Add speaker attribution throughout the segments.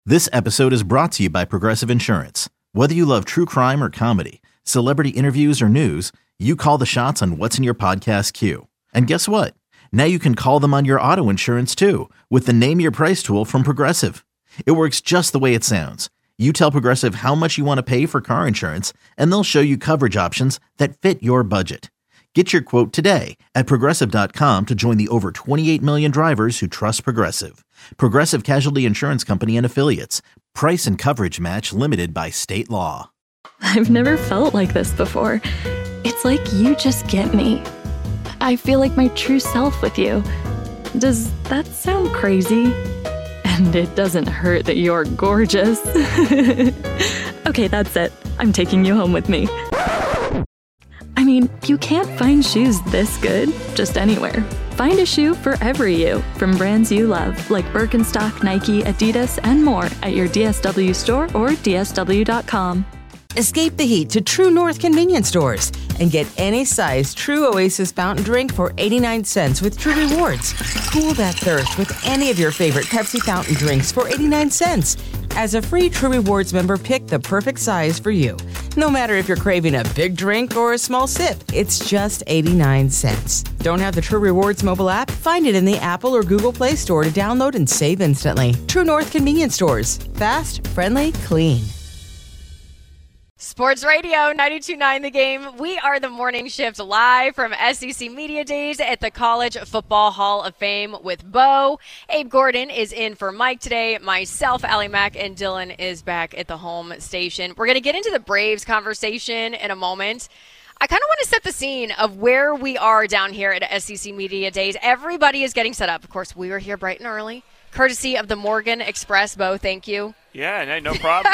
Speaker 1: This episode is brought to you by Progressive Insurance. Whether you love true crime or comedy, celebrity interviews or news, you call the shots on what's in your podcast queue. And guess what? Now you can call them on your auto insurance too with the Name Your Price tool from Progressive. It works just the way it sounds. You tell Progressive how much you want to pay for car insurance, and they'll show you coverage options that fit your budget. Get your quote today at Progressive.com to join the over 28 million drivers who trust Progressive. Progressive Casualty Insurance Company and Affiliates. Price and coverage match limited by state law.
Speaker 2: I've never felt like this before. It's like you just get me. I feel like my true self with you. Does that sound crazy? And it doesn't hurt that you're gorgeous. Okay, that's it. I'm taking you home with me. I mean, you can't find shoes this good just anywhere. Find a shoe for every you from brands you love, like Birkenstock, Nike, Adidas, and more at your DSW store or DSW.com.
Speaker 3: Escape the heat to True North convenience stores and get any size True Oasis fountain drink for 89 cents with True Rewards. Cool that thirst with any of your favorite Pepsi fountain drinks for 89 cents. As a free True Rewards member, pick the perfect size for you. No matter if you're craving a big drink or a small sip, it's just 89 cents. Don't have the True Rewards mobile app? Find it in the Apple or Google Play Store to download and save instantly. True North convenience stores. Fast, friendly, clean.
Speaker 4: Sports Radio 92.9 The Game. We are the morning shift live from SEC Media Days at the College Football Hall of Fame with Bo. Abe Gordon is in for Mike today. Myself, Allie Mack, and Dylan is back at the home station. We're going to get into the Braves conversation in a moment. I kind of want to set the scene of where we are down here at SEC Media Days. Everybody is getting set up. Of course, we were here bright and early, courtesy of the Morgan Express. Bo, thank you.
Speaker 5: Yeah, no problem.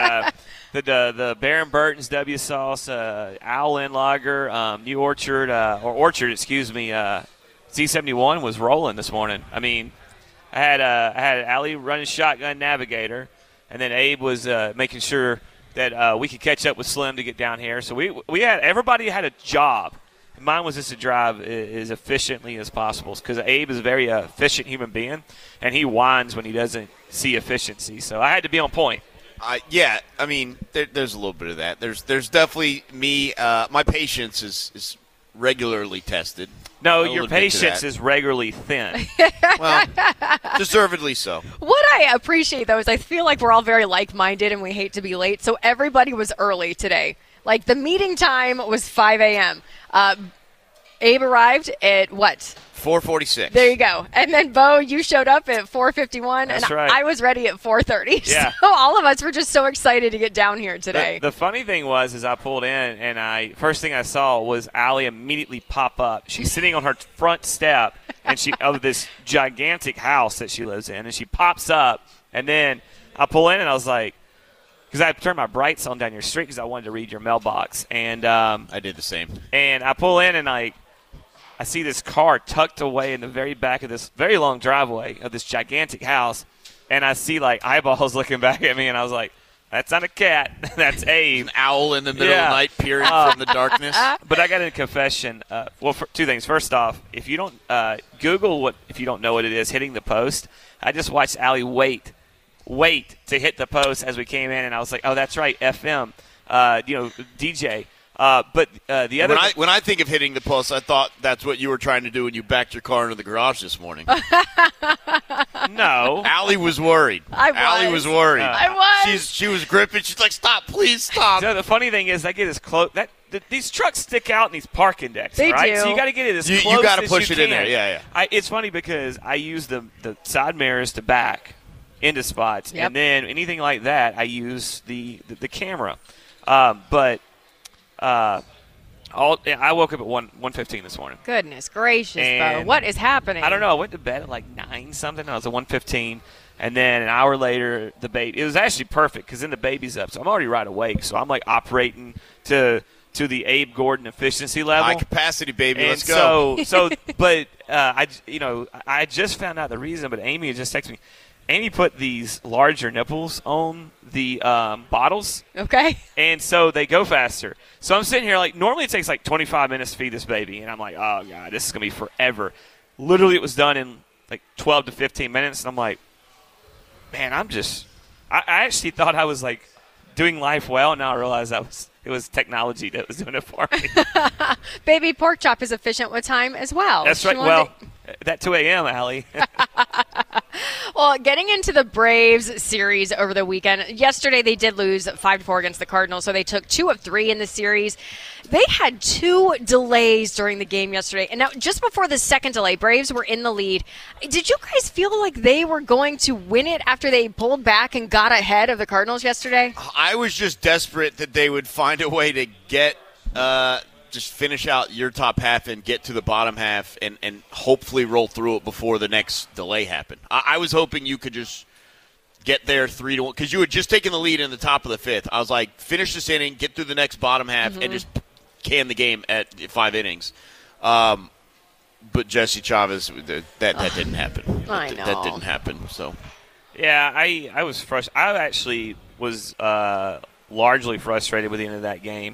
Speaker 5: The Baron Burton's W Sauce, Owlin Lager, New Orchard, Z71 was rolling this morning. I mean, I had Allie running shotgun navigator, and then Abe was making sure that we could catch up with Slim to get down here. So everybody had a job. Mine was just to drive as efficiently as possible because Abe is a very efficient human being, and he whines when he doesn't see efficiency. So I had to be on point.
Speaker 6: Yeah, I mean, there's a little bit of that. There's definitely me. My patience is regularly tested.
Speaker 5: No, your patience is regularly thin.
Speaker 6: Well, deservedly so.
Speaker 4: What I appreciate, though, is I feel like we're all very like-minded and we hate to be late, so everybody was early today. Like, the meeting time was 5 a.m. Abe arrived at what?
Speaker 6: 4:46.
Speaker 4: There you go. And then, Bo, you showed up at 4:51, and
Speaker 5: right.
Speaker 4: I was ready at 4:30.
Speaker 5: Yeah.
Speaker 4: So all of us were just so excited to get down here today.
Speaker 5: The funny thing was I pulled in, and first thing I saw was Allie immediately pop up. She's sitting on her front step of this gigantic house that she lives in, and she pops up, and then I pull in, and I was like, because I turned my brights on down your street because I wanted to read your mailbox. And
Speaker 6: I did the same.
Speaker 5: And I pull in, and I see this car tucked away in the very back of this very long driveway of this gigantic house, and I see, like, eyeballs looking back at me, and I was like, that's not a cat. That's Abe.
Speaker 6: An owl in the middle of the night peering from the darkness.
Speaker 5: But I got a confession. Two things. First off, if you don't Google if you don't know what it is, hitting the post, I just watched Allie wait to hit the post as we came in, and I was like, oh, that's right, FM, DJ. But the other
Speaker 6: when I think of hitting the post, I thought that's what you were trying to do when you backed your car into the garage this morning.
Speaker 5: No,
Speaker 6: Allie was worried. Allie was worried.
Speaker 4: I was.
Speaker 6: She was gripping. She's like, "Stop, please stop."
Speaker 5: So the funny thing is, I get as close. These trucks stick out in these parking decks,
Speaker 4: They
Speaker 5: right?
Speaker 4: do.
Speaker 5: So you got to get it as close.
Speaker 6: You got to
Speaker 5: as
Speaker 6: push
Speaker 5: you
Speaker 6: it
Speaker 5: can.
Speaker 6: in there. Yeah.
Speaker 5: It's funny because I use the side mirrors to back into spots,
Speaker 4: Yep.
Speaker 5: and then anything like that, I use the camera. I woke up at 1:15 this morning.
Speaker 4: Goodness gracious, Bo.
Speaker 5: And
Speaker 4: What is happening?
Speaker 5: I don't know. I went to bed at like 9 something. I was at 1:15, and then an hour later, the baby. It was actually perfect because then the baby's up, so I'm already right awake. So I'm like operating to the Abe Gordon efficiency level.
Speaker 6: High capacity, baby.
Speaker 5: And
Speaker 6: Let's go.
Speaker 5: But I just found out the reason. But Amy had just texted me. Amy put these larger nipples on the bottles.
Speaker 4: Okay.
Speaker 5: And so they go faster. So I'm sitting here like, normally it takes like 25 minutes to feed this baby. And I'm like, oh, God, this is going to be forever. Literally, it was done in like 12 to 15 minutes. And I'm like, man, I'm just I actually thought I was like doing life well. Now I realize it was technology that was doing it for me.
Speaker 4: Baby pork chop is efficient with time as well.
Speaker 5: That's right. Well, that 2 a.m., Allie.
Speaker 4: Well, getting into the Braves series over the weekend, yesterday they did lose 5-4 against the Cardinals, so they took 2 of 3 in the series. They had 2 delays during the game yesterday. And now, just before the second delay, Braves were in the lead. Did you guys feel like they were going to win it after they pulled back and got ahead of the Cardinals yesterday?
Speaker 6: I was just desperate that they would find a way to get just finish out your top half and get to the bottom half and hopefully roll through it before the next delay happened. I was hoping you could just get there 3-1 because you had just taken the lead in the top of the 5th. I was like, finish this inning, get through the next bottom half, and just can the game at 5 innings. But Jesse Chavez, that didn't happen.
Speaker 4: I know.
Speaker 6: That didn't happen. So,
Speaker 5: Yeah, I was frustrated. I actually was largely frustrated with the end of that game.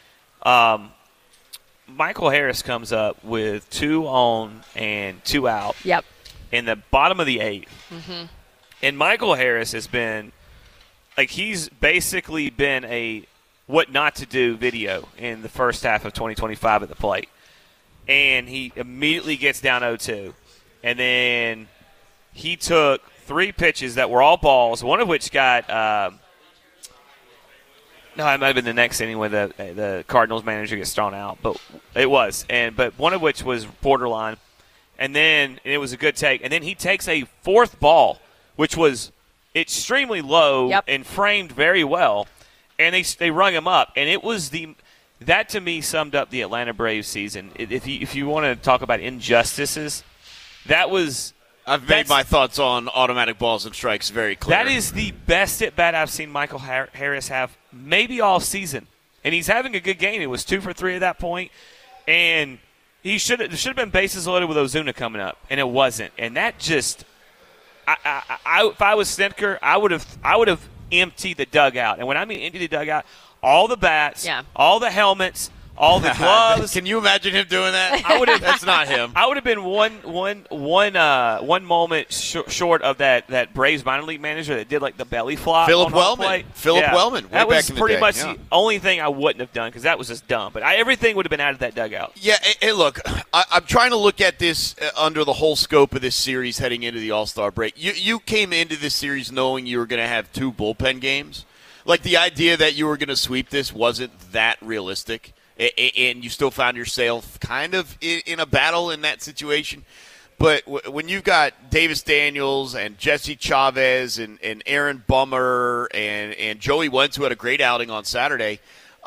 Speaker 5: Michael Harris comes up with 2 on and 2 out.
Speaker 4: Yep.
Speaker 5: In the bottom of the 8th. And Michael Harris has been, like, he's basically been a what not to do video in the first half of 2025 at the plate. And he immediately gets down 0-2. And then he took 3 pitches that were all balls, one of which got no, it might have been the next inning where the Cardinals manager gets thrown out, but it was. But one of which was borderline. And it was a good take. And then he takes a 4th ball, which was extremely low and framed very well. And they rung him up. And it was that to me summed up the Atlanta Braves season. If you want to talk about injustices, that was.
Speaker 6: I've made my thoughts on automatic balls and strikes very clear.
Speaker 5: That is the best at bat I've seen Michael Harris have maybe all season. And he's having a good game. It was 2 for 3 at that point. And there should have been bases loaded with Ozuna coming up, and it wasn't. And that just if I was Snitker, I would have emptied the dugout. And when I mean empty the dugout, all the bats, all the helmets, all the gloves.
Speaker 6: Can you imagine him doing that?
Speaker 5: I would have.
Speaker 6: That's not him.
Speaker 5: I would have been one moment short of that Braves minor league manager that did like the belly flop.
Speaker 6: Philip Wellman. Wellman.
Speaker 5: That was
Speaker 6: back in the
Speaker 5: pretty
Speaker 6: day.
Speaker 5: much the only thing I wouldn't have done because that was just dumb. But everything would have been out of that dugout.
Speaker 6: Yeah. Hey, look, I'm trying to look at this under the whole scope of this series heading into the All-Star break. You came into this series knowing you were going to have 2 bullpen games. Like the idea that you were going to sweep this wasn't that realistic. And you still found yourself kind of in a battle in that situation. But when you've got Davis Daniels and Jesse Chavez and Aaron Bummer and Joey Wentz, who had a great outing on Saturday,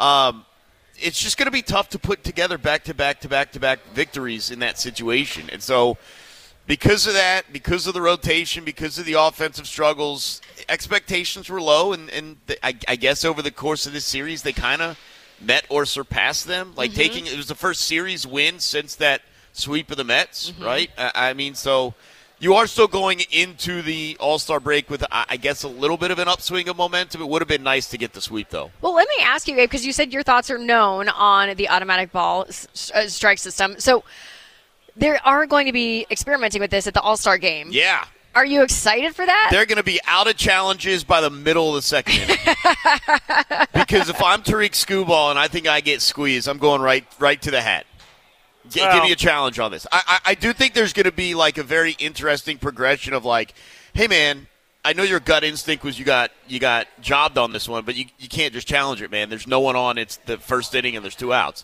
Speaker 6: it's just going to be tough to put together back-to-back victories in that situation. And so because of that, because of the rotation, because of the offensive struggles, expectations were low. And I guess over the course of this series, they kind of met or surpassed them. Like it was the first series win since that sweep of the Mets, right? I mean, so you are still going into the All-Star break with, I guess, a little bit of an upswing of momentum. It would have been nice to get the sweep, though.
Speaker 4: Well, let me ask you, Gabe, because you said your thoughts are known on the automatic ball strike system. So they are going to be experimenting with this at the All-Star game.
Speaker 6: Yeah.
Speaker 4: Are you excited for that?
Speaker 6: They're going to be out of challenges by the middle of the second inning. Because if I'm Tariq Skubal and I think I get squeezed, I'm going right to the hat. Give me a challenge on this. I do think there's going to be like a very interesting progression of like, hey, man, I know your gut instinct was you got jobbed on this one, but you can't just challenge it, man. There's no one on. It's the first inning and there's 2 outs.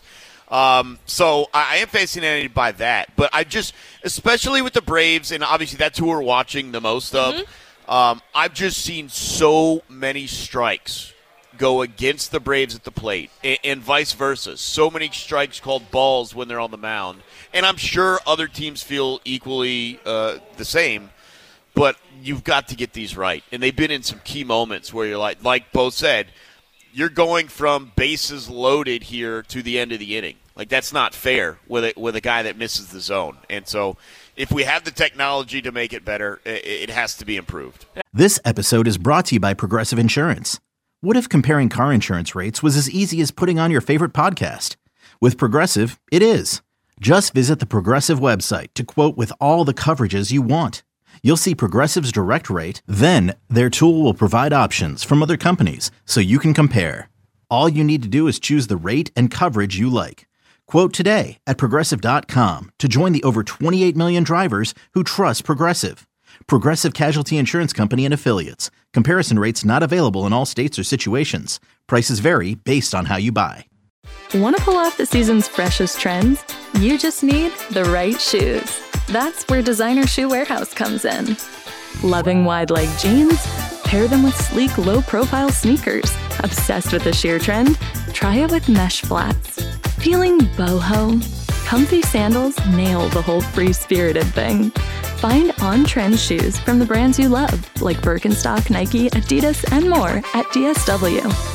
Speaker 6: So I am fascinated by that. But I just, especially with the Braves, and obviously that's who we're watching the most of, I've just seen so many strikes go against the Braves at the plate and vice versa. So many strikes called balls when they're on the mound. And I'm sure other teams feel equally the same. But you've got to get these right. And they've been in some key moments where you're like Bo said, you're going from bases loaded here to the end of the inning. Like, that's not fair with a guy that misses the zone. And so if we have the technology to make it better, it has to be improved.
Speaker 1: This episode is brought to you by Progressive Insurance. What if comparing car insurance rates was as easy as putting on your favorite podcast? With Progressive, it is. Just visit the Progressive website to quote with all the coverages you want. You'll see Progressive's direct rate, then their tool will provide options from other companies so you can compare. All you need to do is choose the rate and coverage you like. Quote today at Progressive.com to join the over 28 million drivers who trust Progressive. Progressive Casualty Insurance Company and Affiliates. Comparison rates not available in all states or situations. Prices vary based on how you buy.
Speaker 2: Want to pull off the season's freshest trends? You just need the right shoes. That's where Designer Shoe Warehouse comes in. Loving wide leg jeans? Pair them with sleek, low-profile sneakers. Obsessed with the sheer trend? Try it with mesh flats. Feeling boho? Comfy sandals nail the whole free-spirited thing. Find on-trend shoes from the brands you love, like Birkenstock, Nike, Adidas, and more at DSW.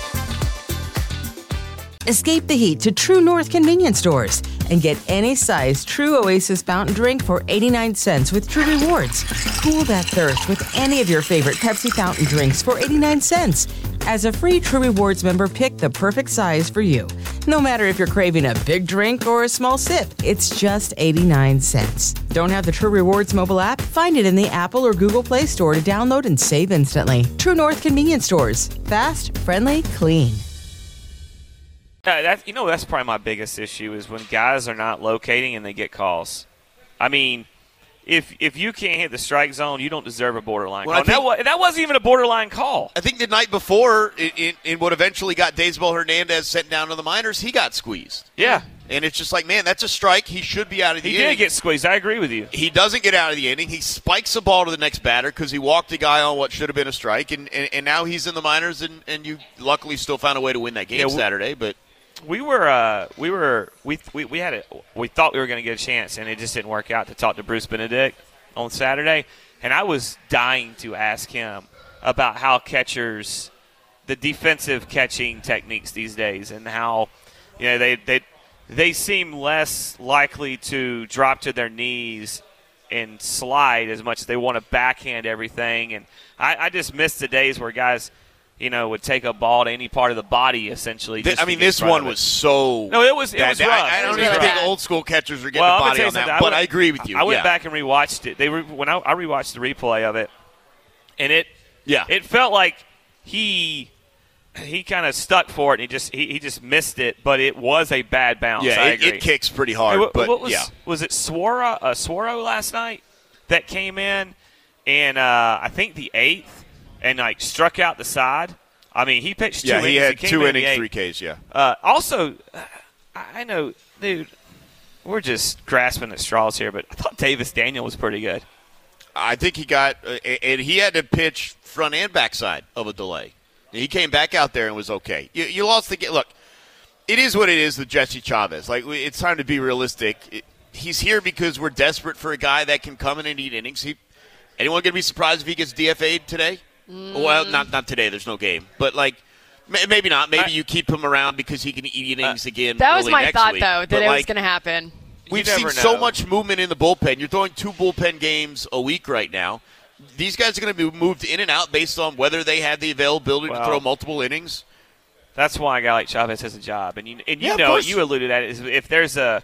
Speaker 3: Escape the heat to True North convenience stores and get any size True Oasis fountain drink for 89 cents with True Rewards. Cool that thirst with any of your favorite Pepsi fountain drinks for 89 cents. As a free True Rewards member, pick the perfect size for you. No matter if you're craving a big drink or a small sip, it's just 89 cents. Don't have the True Rewards mobile app? Find it in the Apple or Google Play Store to download and save instantly. True North convenience stores. Fast, friendly, clean.
Speaker 5: That's probably my biggest issue is when guys are not locating and they get calls. I mean, if you can't hit the strike zone, you don't deserve a borderline call. That wasn't even a borderline call.
Speaker 6: I think the night before, in what eventually got Daysbel Hernandez sent down to the minors, he got squeezed.
Speaker 5: Yeah.
Speaker 6: And it's just like, man, that's a strike. He should be out of the inning.
Speaker 5: He did get squeezed. I agree with you.
Speaker 6: He doesn't get out of the inning. He spikes the ball to the next batter because he walked a guy on what should have been a strike. And now he's in the minors, and you luckily still found a way to win that game Saturday. But
Speaker 5: we thought we were going to get a chance, and it just didn't work out to talk to Bruce Benedict on Saturday. And I was dying to ask him about how catchers, the defensive catching techniques these days, and how they seem less likely to drop to their knees and slide as much as they want to backhand everything. And I just miss the days where guys – would take a ball to any part of the body, essentially.
Speaker 6: This one was so.
Speaker 5: No, it was rough.
Speaker 6: I don't even think old school catchers are getting the body on that. But I agree with you.
Speaker 5: I went back and rewatched it. When I rewatched the replay of it, and it felt like he kind of stuck for it. And he just missed it, but it was a bad bounce.
Speaker 6: Yeah,
Speaker 5: I agree.
Speaker 6: It kicks pretty hard.
Speaker 5: Was it Suoro last night that came in, and I think the 8th. And, struck out the side. I mean, he pitched 2 innings.
Speaker 6: Yeah, he had 2 innings, 3 Ks,
Speaker 5: Also, I know, dude, we're just grasping at straws here, but I thought Davis Daniel was pretty good.
Speaker 6: I think he got and he had to pitch front and backside of a delay. He came back out there and was okay. You lost the game. Look, it is what it is with Jesse Chavez. It's time to be realistic. He's here because we're desperate for a guy that can come in and eat innings. Anyone going to be surprised if he gets DFA'd today? Well, not today. There's no game. But, maybe not. Maybe you keep him around because he can eat innings again.
Speaker 4: That was my
Speaker 6: next
Speaker 4: thought,
Speaker 6: week.
Speaker 4: though, that it was going to happen.
Speaker 6: We've seen so much movement in the bullpen. You're throwing 2 bullpen games a week right now. These guys are going to be moved in and out based on whether they have the availability to throw multiple innings.
Speaker 5: That's why a guy like Chavez has a job. And you alluded at it, is if there's a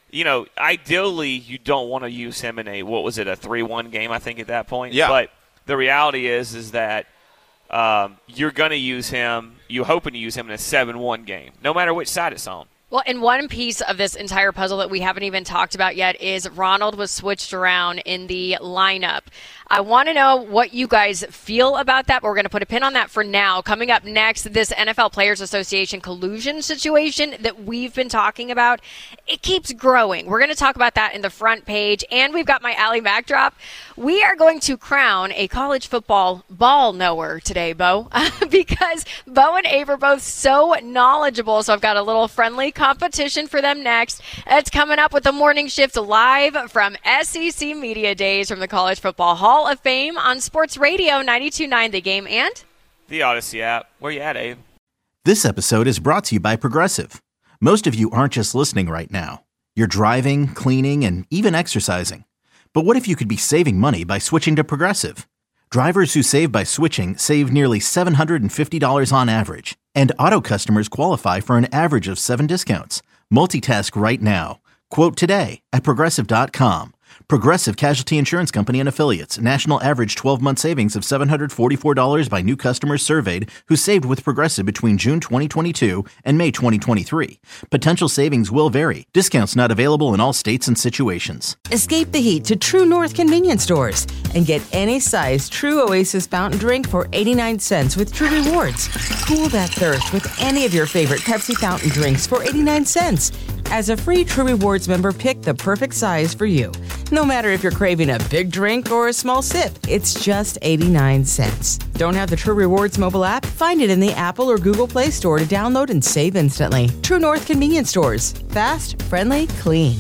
Speaker 5: ideally you don't want to use him in a 3-1 game, I think, at that point.
Speaker 6: Yeah.
Speaker 5: But the reality is that you're going to use him, you're hoping to use him in a 7-1 game, no matter which side it's on.
Speaker 4: Well, and one piece of this entire puzzle that we haven't even talked about yet is Ronald was switched around in the lineup. I want to know what you guys feel about that, but we're going to put a pin on that for now. Coming up next, this NFL Players Association collusion situation that we've been talking about, it keeps growing. We're going to talk about that in the front page, and we've got my Allie Mac drop. We are going to crown a college football ball knower today, Bo, because Bo and Abe are both so knowledgeable, so I've got a little friendly competition for them next. It's coming up with the Morning Shift live from SEC Media Days from the College Football Hall of Fame on Sports Radio 92.9 The Game and
Speaker 5: the Odyssey app. Where you at, Abe?
Speaker 1: This episode is brought to you by Progressive. Most of you aren't just listening right now. You're driving, cleaning, and even exercising. But what if you could be saving money by switching to Progressive? Drivers who save by switching save nearly $750 on average. And auto customers qualify for an average of 7 discounts. Multitask right now. Quote today at Progressive.com. Progressive Casualty Insurance Company and Affiliates. National average 12-month savings of $744 by new customers surveyed who saved with Progressive between June 2022 and May 2023. Potential savings will vary. Discounts not available in all states and situations.
Speaker 3: Escape the heat to True North convenience stores and get any size True Oasis fountain drink for 89 cents with True Rewards. Cool that thirst with any of your favorite Pepsi fountain drinks for 89 cents. As a free True Rewards member, pick the perfect size for you. No matter if you're craving a big drink or a small sip, it's just 89 cents. Don't have the True Rewards mobile app? Find it in the Apple or Google Play Store to download and save instantly. True North convenience stores. Fast, friendly, clean.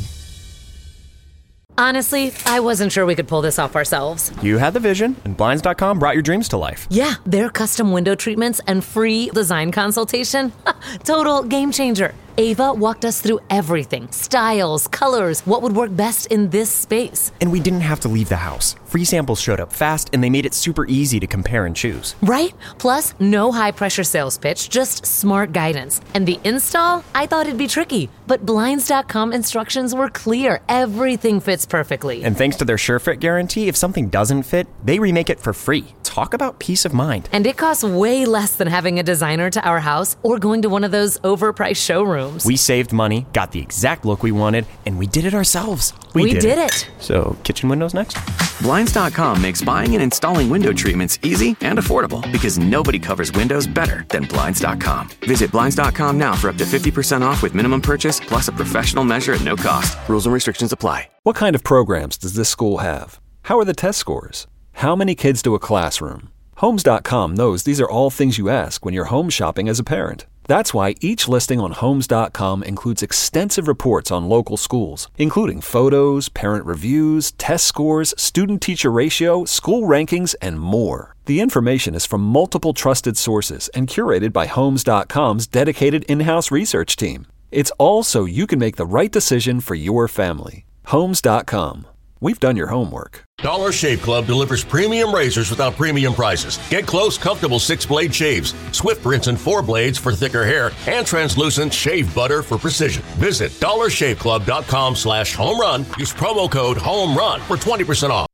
Speaker 7: Honestly, I wasn't sure we could pull this off ourselves.
Speaker 8: You had the vision, and Blinds.com brought your dreams to life.
Speaker 7: Yeah, their custom window treatments and free design consultation. Total game changer. Ava walked us through everything. Styles, colors, what would work best in this space.
Speaker 8: And we didn't have to leave the house. Free samples showed up fast, and they made it super easy to compare and choose.
Speaker 7: Right? Plus, no high-pressure sales pitch, just smart guidance. And the install? I thought it'd be tricky, but Blinds.com instructions were clear. Everything fits perfectly.
Speaker 8: And thanks to their SureFit guarantee, if something doesn't fit, they remake it for free. Talk about peace of mind.
Speaker 7: And it costs way less than having a designer to our house or going to one of those overpriced showrooms.
Speaker 8: We saved money, got the exact look we wanted, and we did it ourselves.
Speaker 7: We did it.
Speaker 8: So, kitchen windows next?
Speaker 9: Blinds.com makes buying and installing window treatments easy and affordable because nobody covers windows better than Blinds.com. Visit Blinds.com now for up to 50% off with minimum purchase plus a professional measure at no cost. Rules and restrictions apply.
Speaker 10: What kind of programs does this school have? How are the test scores? How many kids do a classroom? Homes.com knows these are all things you ask when you're home shopping as a parent. That's why each listing on Homes.com includes extensive reports on local schools, including photos, parent reviews, test scores, student-teacher ratio, school rankings, and more. The information is from multiple trusted sources and curated by Homes.com's dedicated in-house research team. It's all so you can make the right decision for your family. Homes.com. We've done your homework.
Speaker 11: Dollar Shave Club delivers premium razors without premium prices. Get close, comfortable 6-blade shaves, swift rinse and 4 blades for thicker hair, and translucent shave butter for precision. Visit dollarshaveclub.com/homerun. Use promo code HOMERUN for 20% off.